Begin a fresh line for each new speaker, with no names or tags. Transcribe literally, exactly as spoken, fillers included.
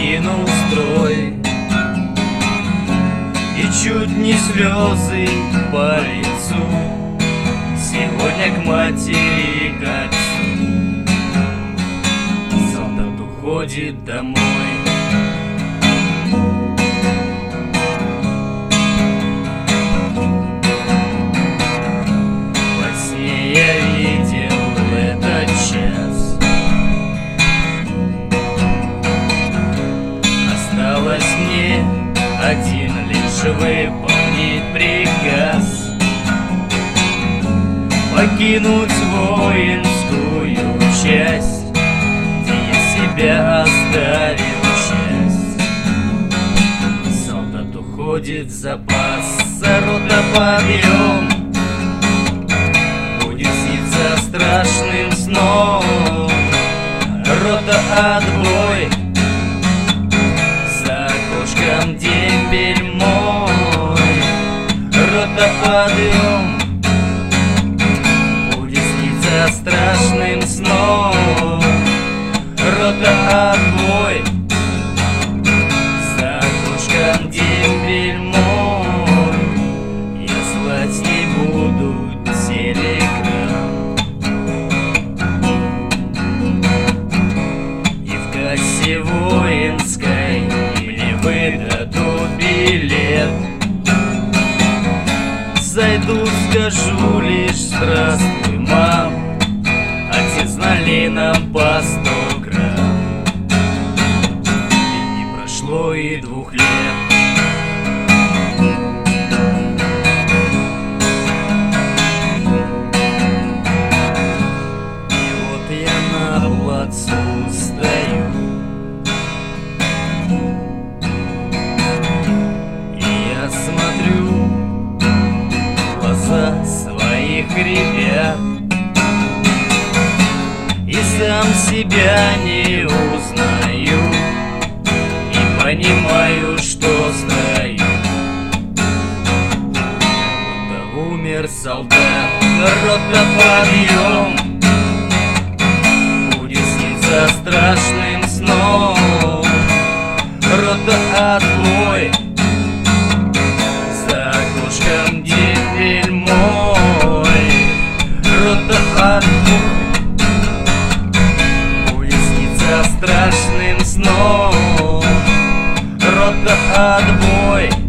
покинул строй, и чуть не слезы по лицу. Сегодня к матери, к отцу солдат уходит домой. Во сне я видел этот час. Осталось мне один лишь выполнить приказ: покинуть воинскую часть, где я себя оставил часть. Солдат уходит в запас, рота подъем, будет сниться страшным сном. Рота отбой, за окошком дембель мой. Рота подъем, страшным сном. Рота отбой, за окошком дембель мой. Я слать не буду телеграм, и в кассе воинской мне выдадут билет. Зайду, скажу лишь здравствуй, мам. Отец налей нам по сто грамм. Ведь не прошло и двух лет. И вот я на плацу стою, и я смотрю в глаза своих ребят, и сам себя не узнаю, и понимаю, что стою. Вот умер солдат, рота подъем, будет сниться страшным сном. Рота отбой, за окошком дембель мой. Рота отбой, страшным сном. Рота отбой,